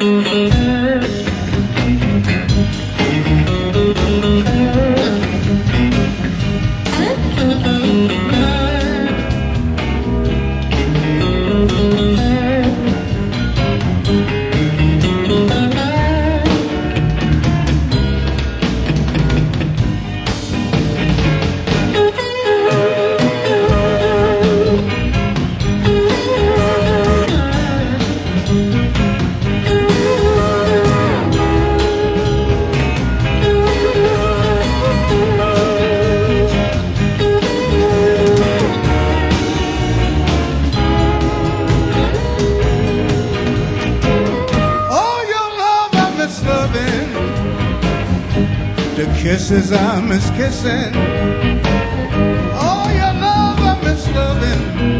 Kisses I miss kissing. Oh, your love I miss loving.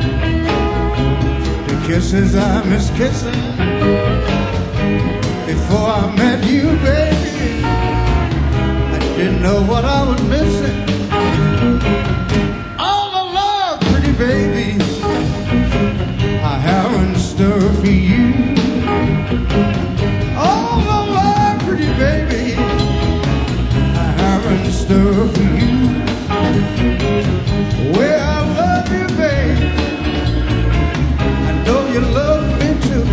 The kisses I miss kissing. Before I met you, baby, I didn't know what I was missing. All the love, pretty baby, I have in store for you. All the love, pretty baby, in store for you. Well, I love you, baby. I know you love me too.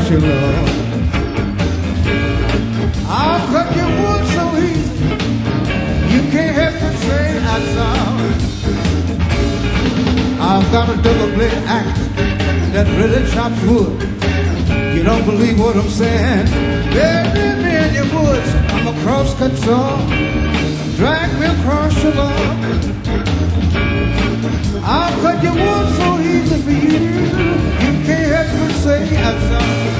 crush your love. I'll cut your wood so easy, you can't help but say I'm sorry. I've got a double blade axe that really chops wood. You don't believe what I'm saying? Bury me in your woods. I'm a crosscut saw. Drag me across your lawn. I'll cut your wood so easy for you. You can't help but say I'm sorry.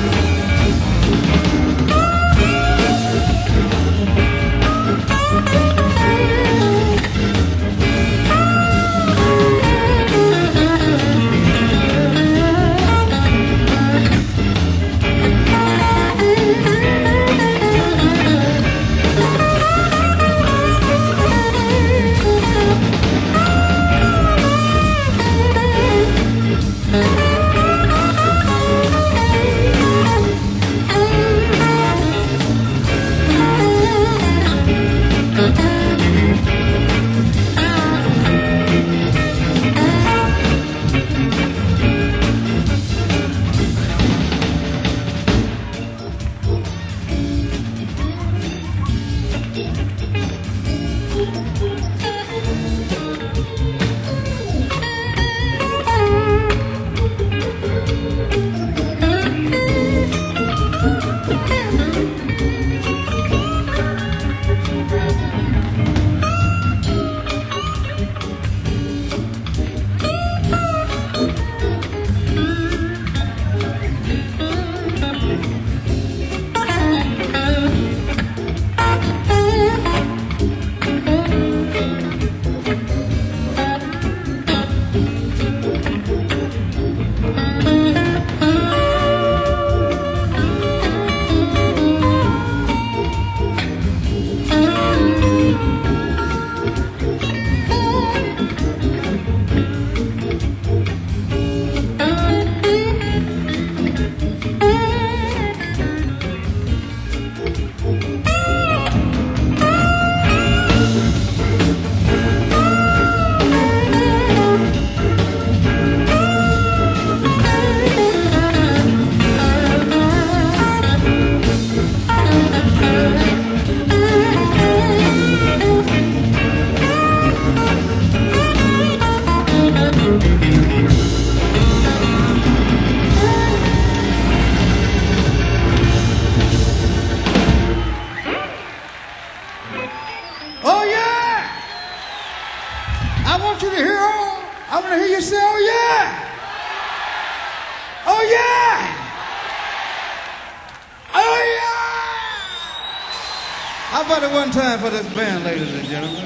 How about it one time for this band, ladies and gentlemen?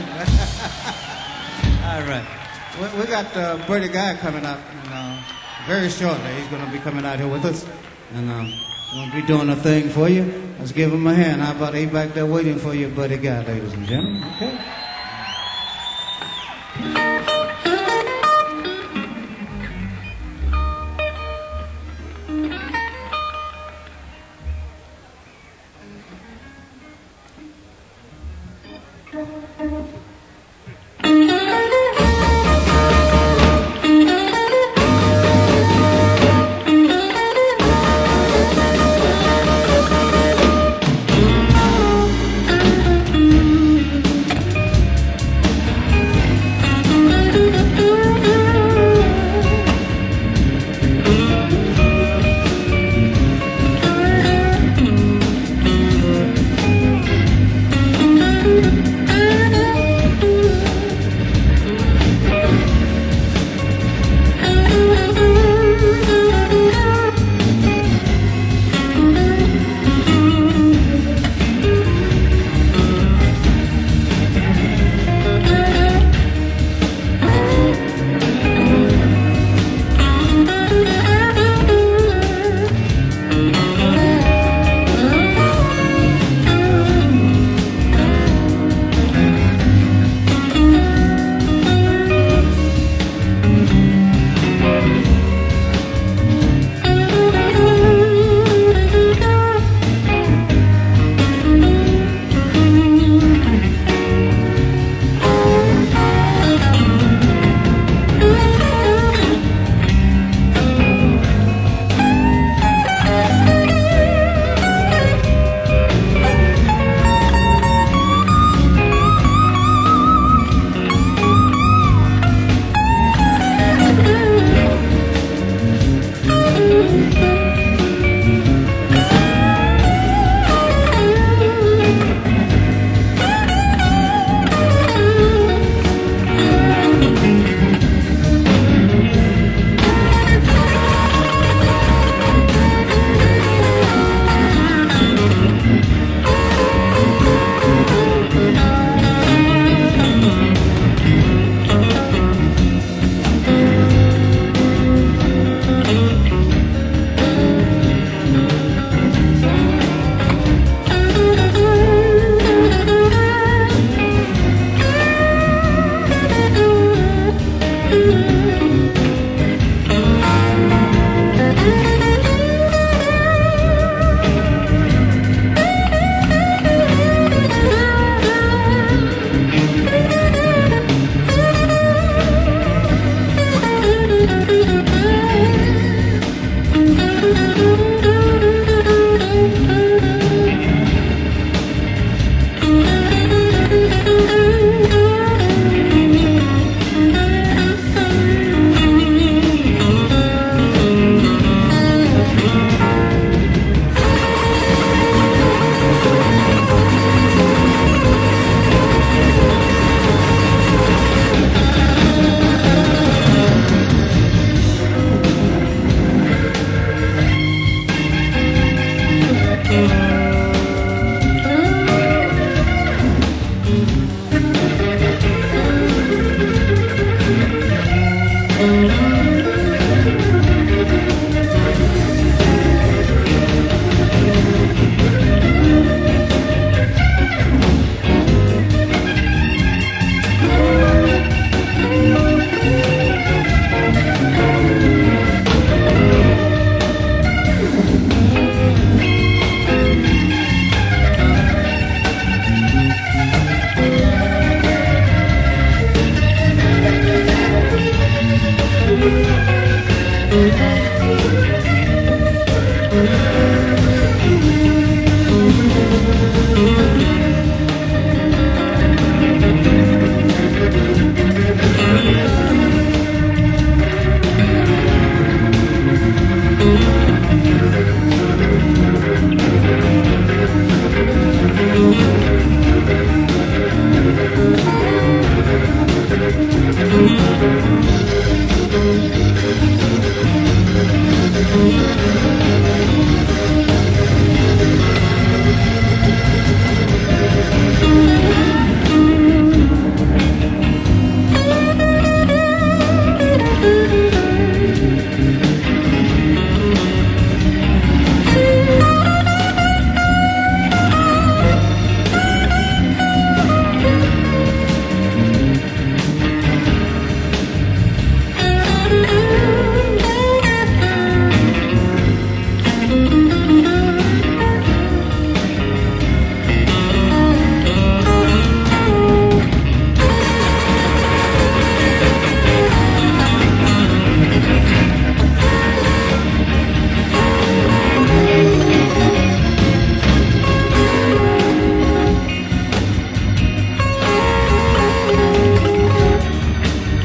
All right. We got Bertie Guy coming up very shortly. He's going to be coming out here with us. And we'll be doing a thing for you. Let's give him a hand. How about he back there waiting for you, Bertie Guy, ladies and gentlemen? Okay.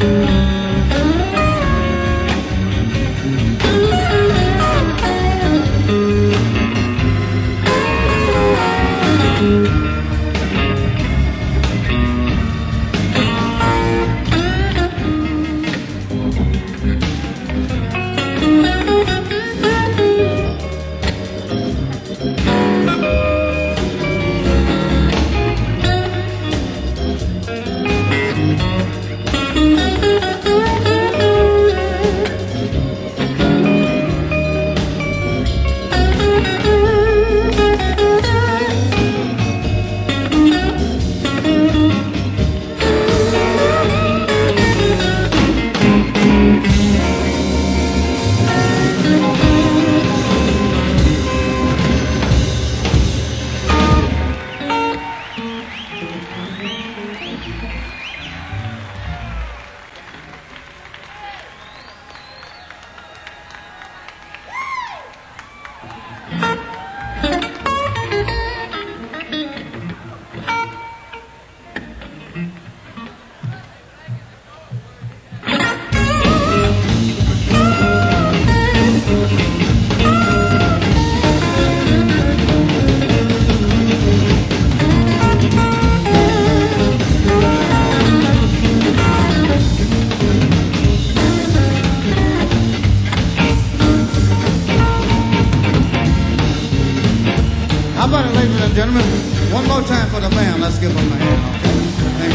How about it, ladies and gentlemen? One more time for the band. Let's give them a hand. Okay? Thank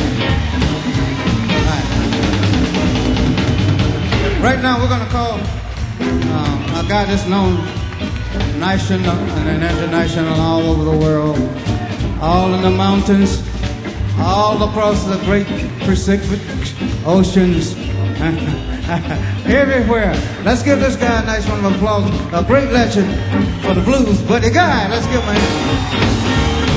you. Right now, we're going to call a guy that's known national and international all over the world, all in the mountains, all across the great Pacific oceans, everywhere. Let's give this guy a nice round of applause. A great legend for the blues, Buddy Guy. Let's give him a hand.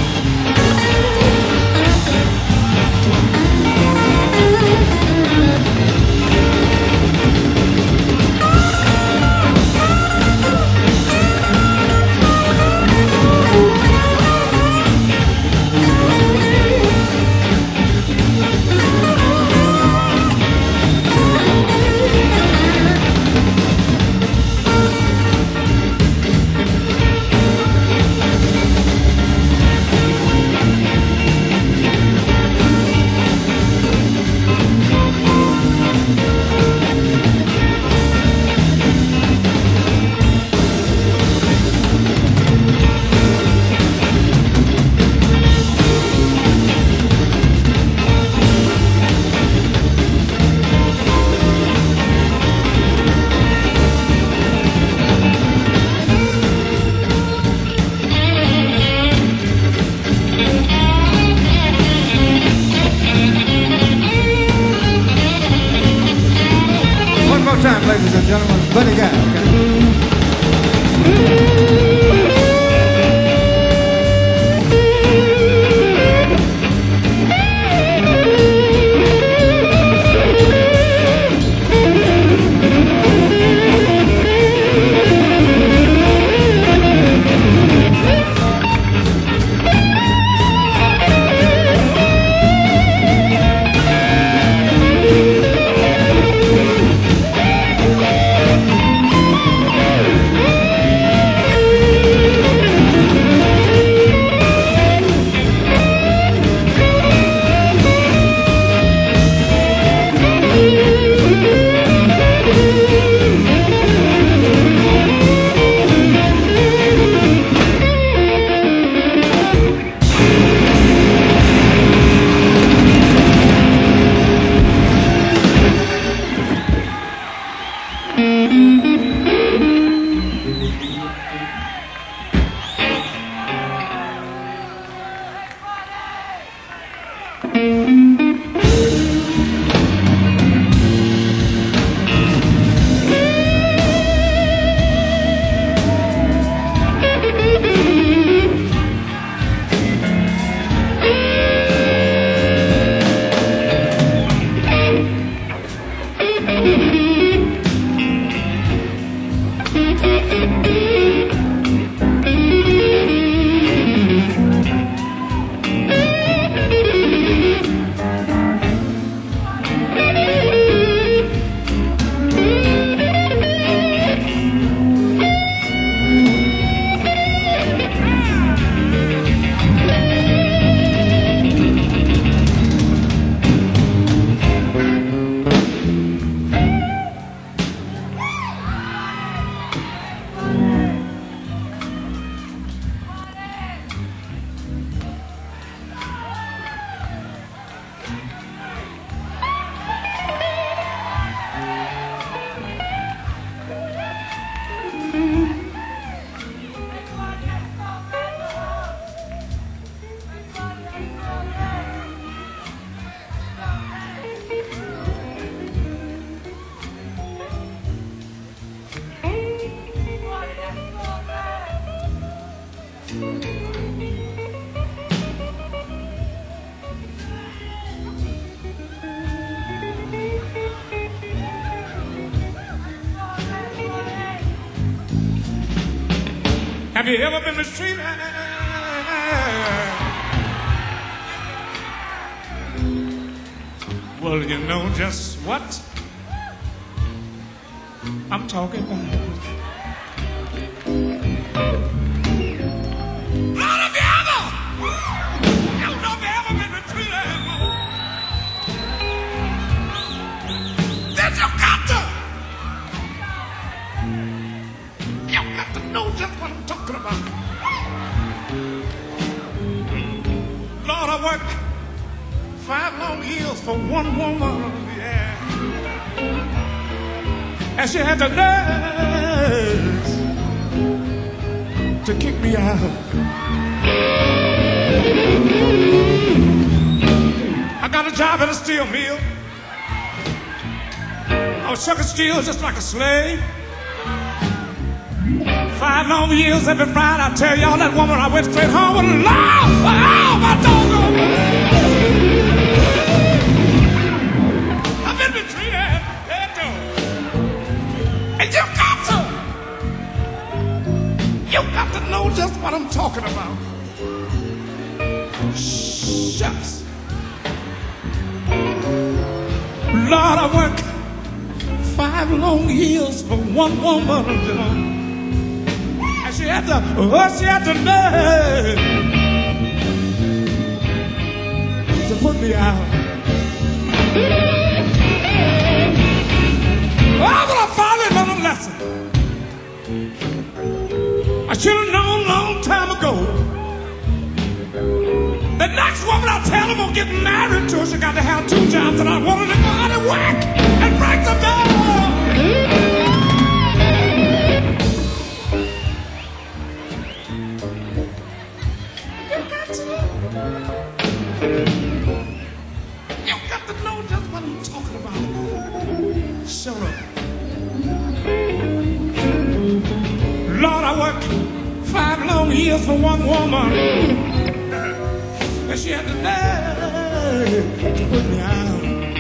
Time, ladies and gentlemen, Buddy Guy, Have you ever been mistreated? Well, you know just what I'm talking about. None of you ever, you know if you ever been mistreated, then you got to know just what I'm talking about. Lord, I worked 5 long years for one woman, yeah. And she had the nerve to kick me out. I got a job at a steel mill. I was shucking steel just like a slave. 5 long years every Friday. I tell y'all, that woman, I went straight home with a laugh. Oh, my doggone. I've been mistreated. And you got to know just what I'm talking about. Shucks. Lord, I worked 5 long years for one woman, you know. And she had the nerve to put me out. Oh, but I finally learned a lesson. I should have known a long time ago. The next woman I tell I'm gonna get married to, she got to have 2 jobs, and I wanted to go out and work and break them down. You got to know just what I'm talking about. Shut up. Lord, I worked 5 long years for one woman, and she had the nerve to put me out.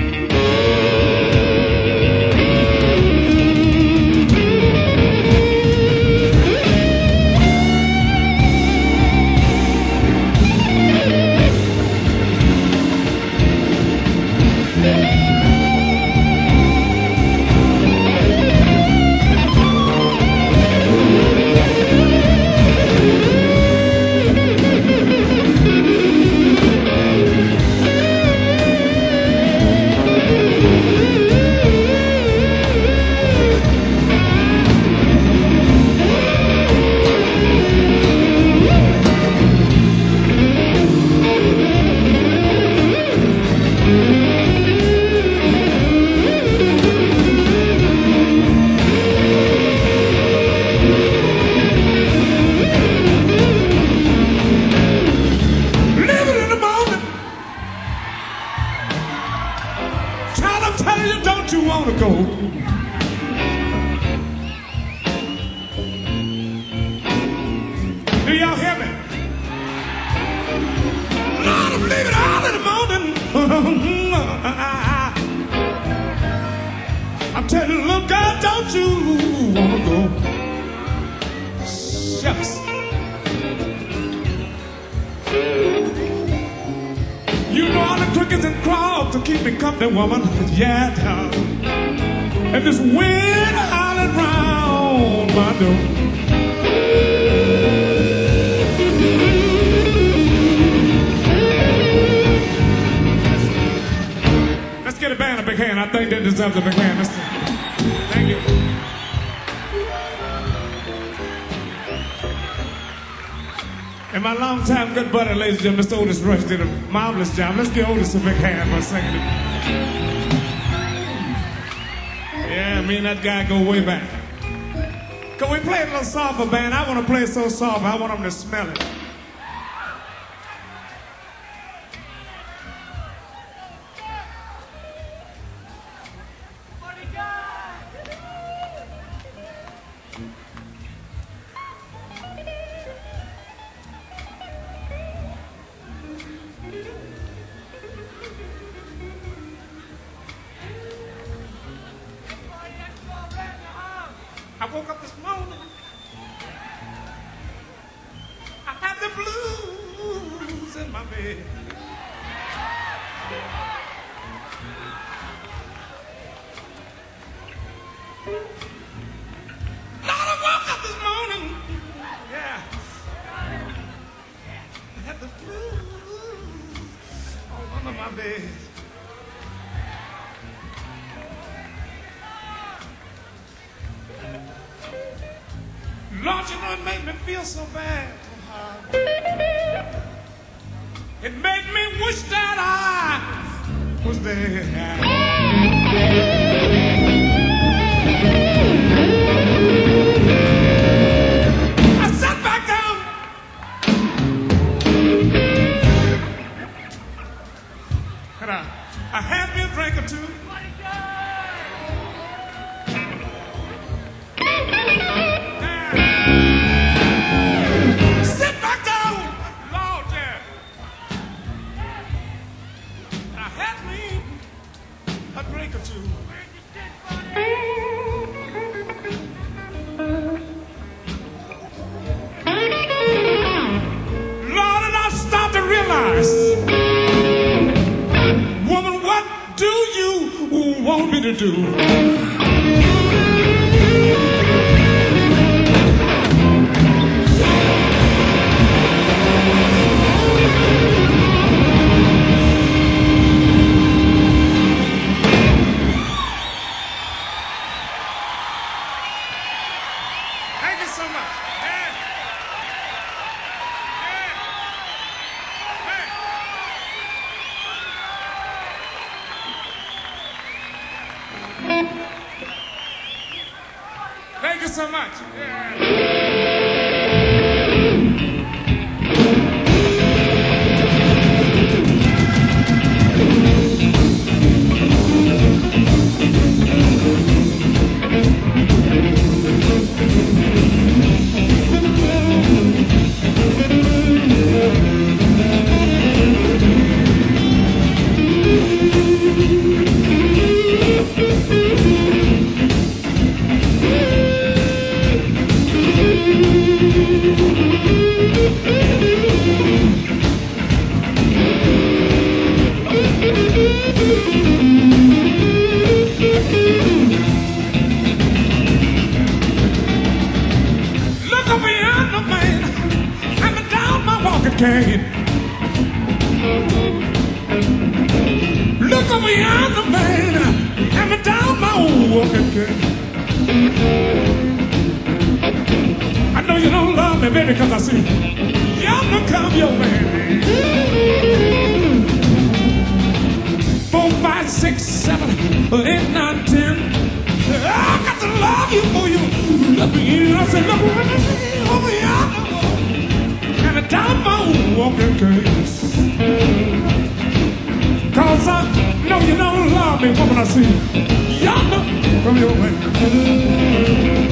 Woman, yeah, darling. And this wind howling round my door. Let's get a band a big hand. I think that deserves a big hand. Thank you. And my longtime good buddy, ladies and gentlemen, Mr. Otis Rush did a marvelous job. Let's give Otis a big hand for singing it. Yeah, me and that guy go way back. Can we play a little softer, band? I want to play it so soft, I want them to smell it. I woke up this morning bed. Lord, I woke up this morning. Yeah. I had the blues all under my bed. Lord, you know it made me feel so bad. It made me wish that I was there. I sat back down. And I had me a drink or two. Woman, what do you want me to do? Thank you so much. Thank you so much. Look up beyond the man, I'm down my walking cane. Look up beyond the man, I'm down my old walking cane. I know you don't love me, baby, cause I see yonder come your man. 4, 5, 6, 7, 8, 9, 10. I got to love you for you. Look me in, I said, look over yonder, and down my old walking case. Cause I know you don't love me, woman, I see yonder from your way.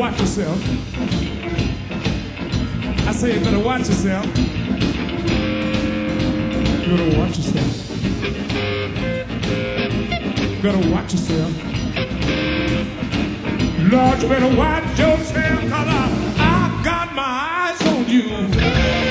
watch yourself. I say you better watch yourself. You better watch yourself. You better watch yourself. Lord, you better watch yourself, 'cause I got my eyes on you.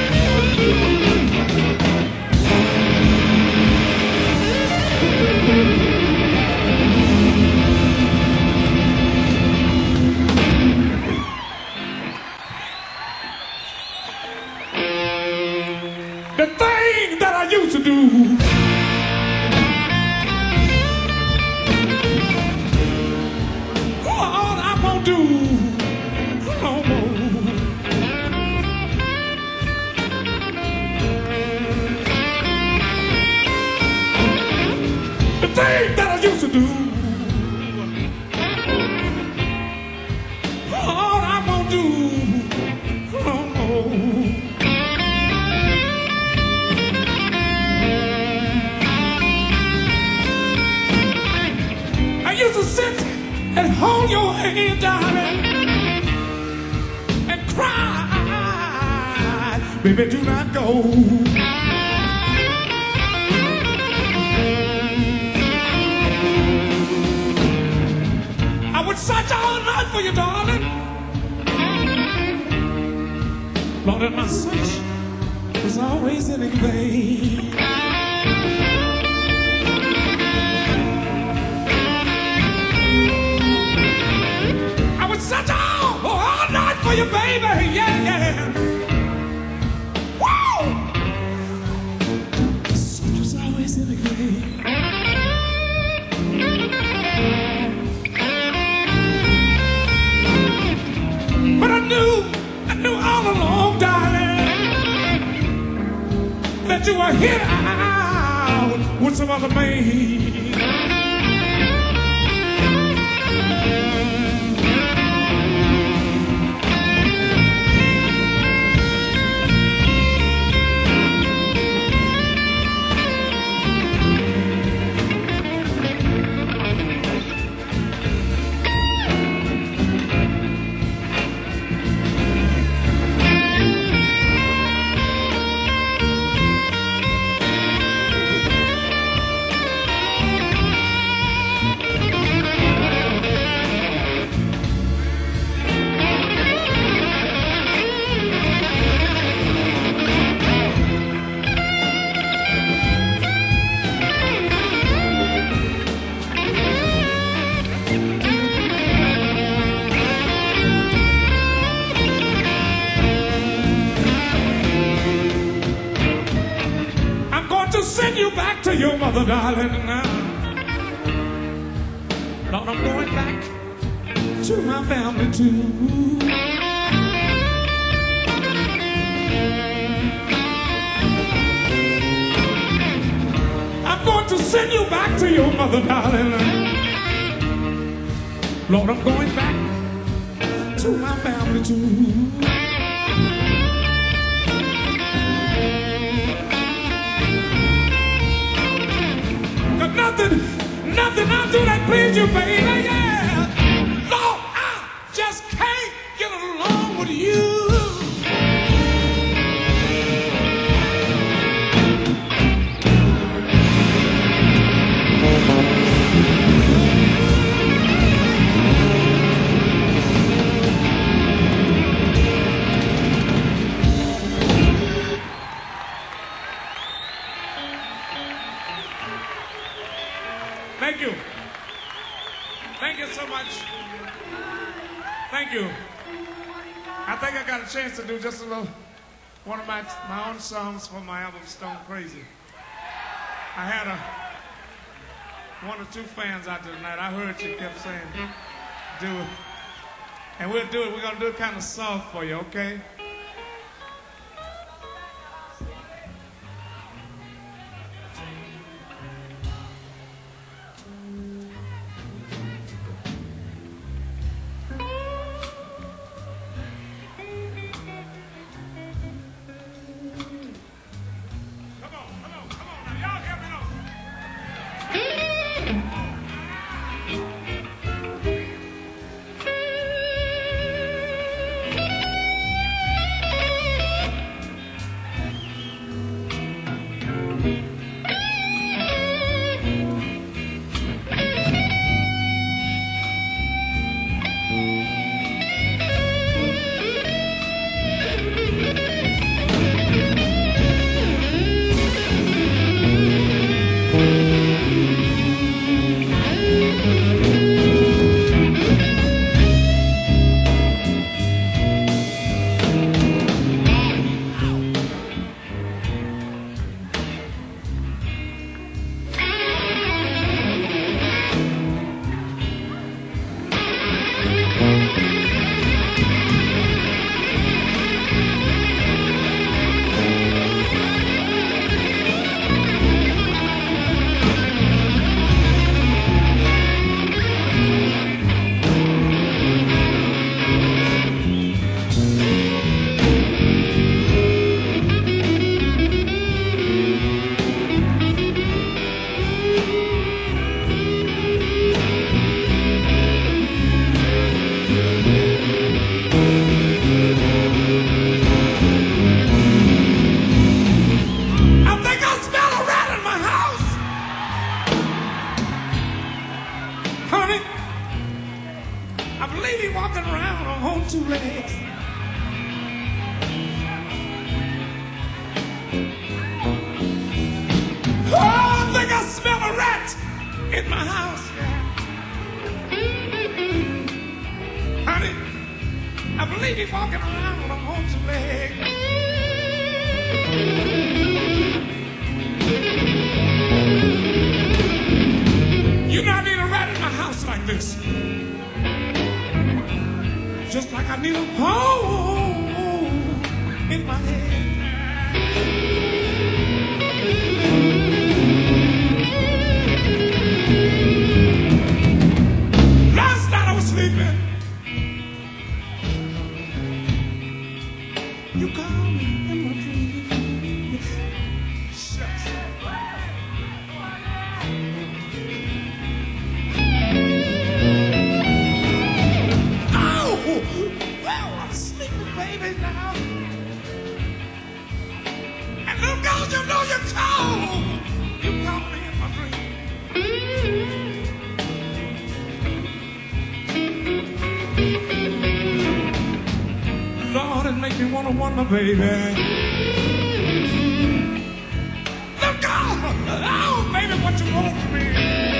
The thing that I used to do, all I won't do no more. The thing that I used to do, all I won't do no more. I used to sit and hold your hand, darling, and cry, baby, do not go. I would search all night for you, darling. Lord, and my search was always in vain. Such all night for you, baby, yeah, yeah. Woo! Such was always in the game. But I knew all along, darling, that you were here out with some other man. Send you back to your mother, darling, now. Lord, I'm going back to my family, too. I'm going to send you back to your mother, darling. Lord, I'm going back to my family, too. Nothing I'll do that please you, baby, yeah. Lord, I just can't get along with you. Thank you. Thank you so much. Thank you. I think I got a chance to do just a little, one of my own songs for my album, Stone Crazy. I had one or two fans out there tonight. I heard you kept saying, do it. And we'll do it. We're going to do it kind of soft for you, okay? I believe he's walking around on two legs. Oh, I think I smell a rat in my house. Honey, I believe he's walking around on two legs. You know I need a rat in my house like this. Just like I need a hole in my head. Last night I was sleeping. You called me in my dreams. Shucks. Oh, well, I'm sleeping, baby, now. And little girl, you know you called. You called me in my dreams. Lord, it makes me wanna wonder, baby. Little girl, oh, baby, what you want from me?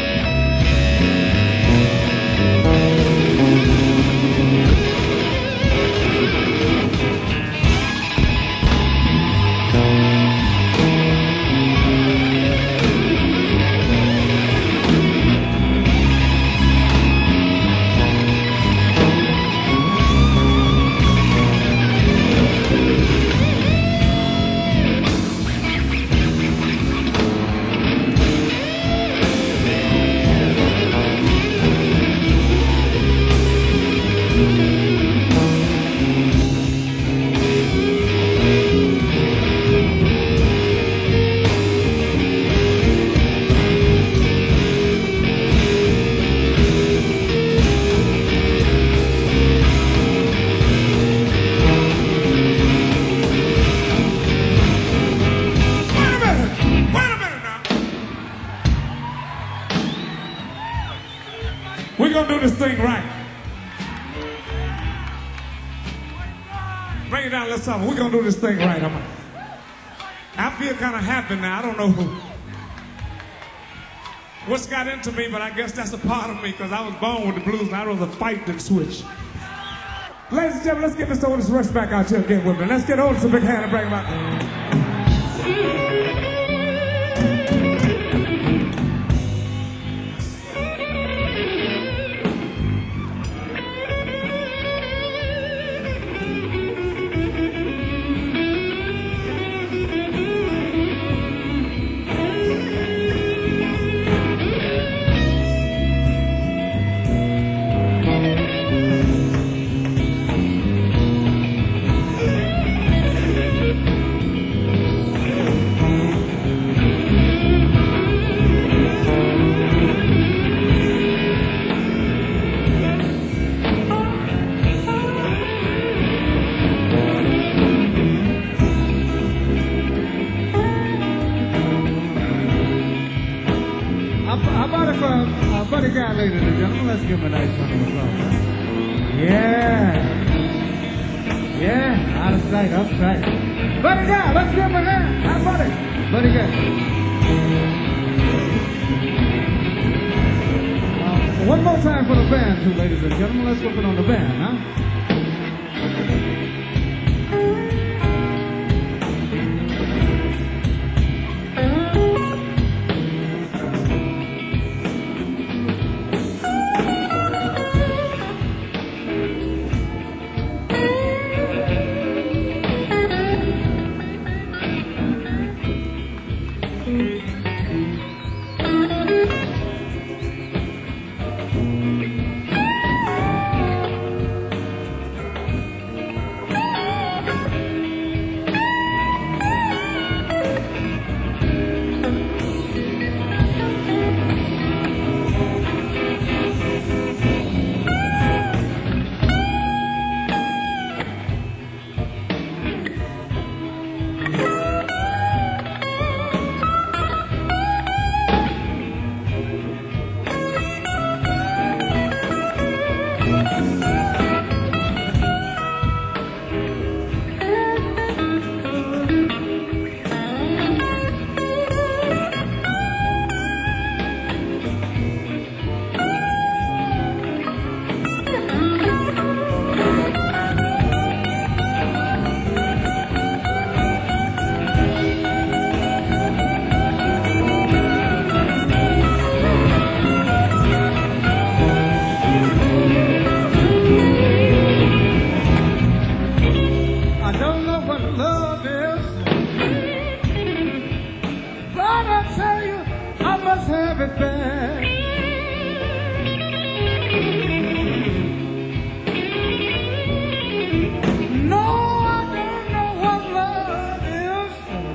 We're gonna do this thing right. Bring it down, let's talk. We're gonna do this thing right. I feel kind of happy now. I don't know what's got into me, but I guess that's a part of me because I was born with the blues and I was a fighting switch. Ladies and gentlemen, let's get Mr. Otis Rush back out here again with me. Let's get Otis a big hand and bring him out. Buddy Guy, ladies and gentlemen, let's give him a nice round of applause. Yeah. Yeah, out of sight, up sight. Buddy Guy, let's give him a hand. Hi, buddy. Buddy Guy. One more time for the band, too, ladies and gentlemen. Let's go put on the band, huh? I don't know what love is, but I tell you, I must have it bad. No, I don't know what love is.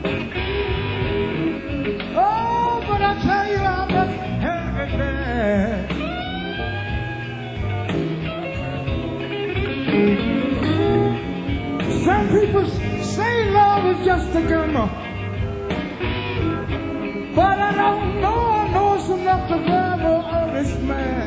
Oh, but I tell you, I must have it bad. Some people say love is just a glimmer, but I don't know. I know it's enough to grab an honest man.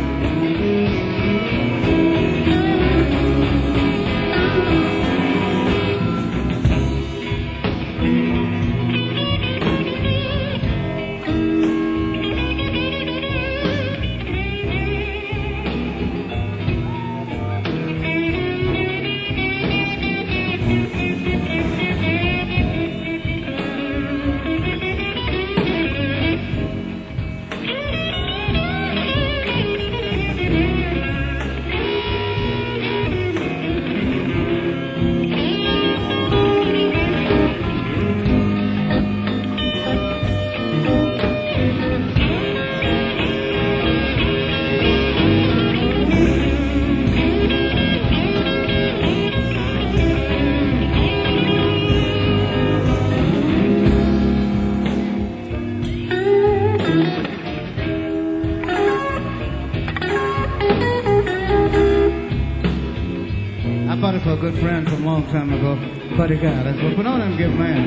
I bought it for a good friend from a long time ago, Buddy Guy. That's what put on him give man.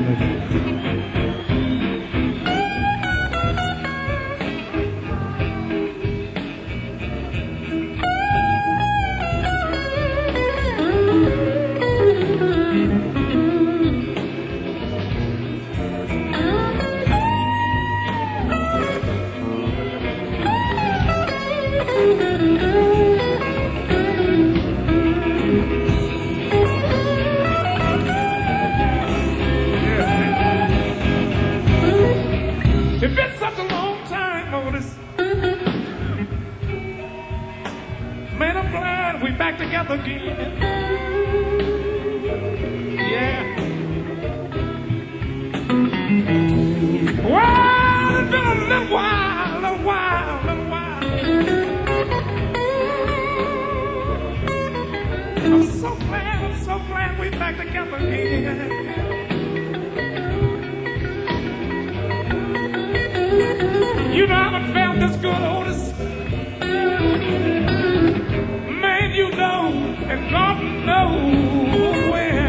It's been such a long time, Otis. Man, I'm glad we back together again. Yeah. Well, it's been a little while. I'm so glad we back together again. You know I haven't felt this good, Otis. Man, you know, and God knows when.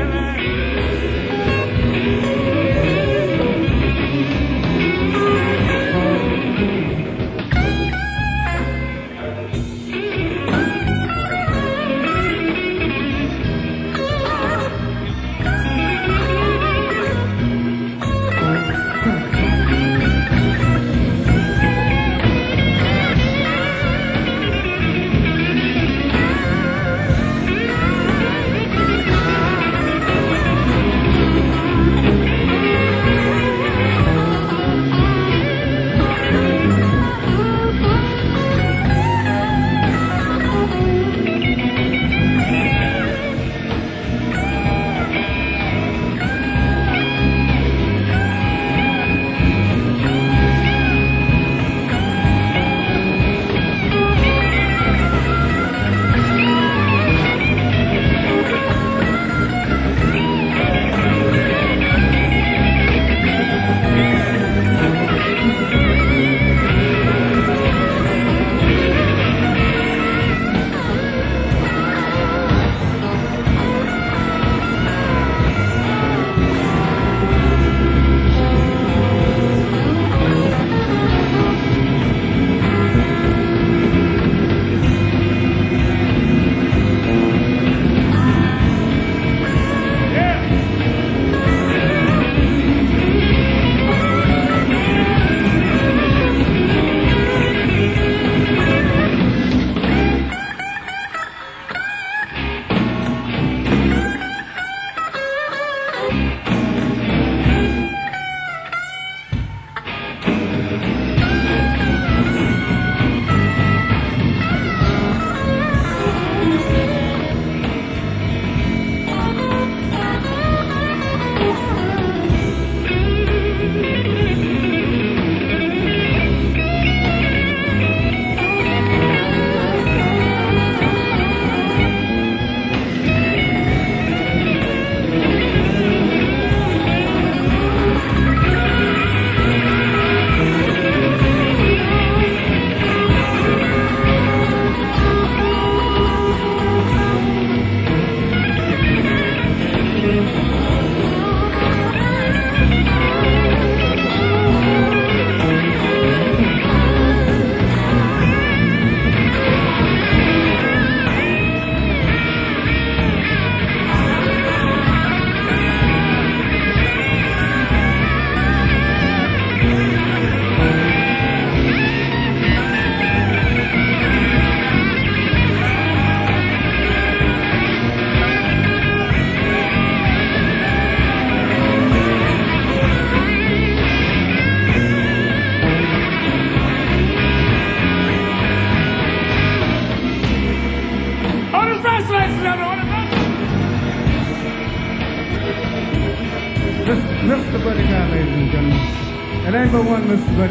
Mr. Buddy Guy, ladies and gentlemen. It ain't but one Mr. Buddy.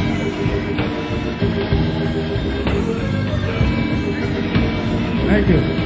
Thank you.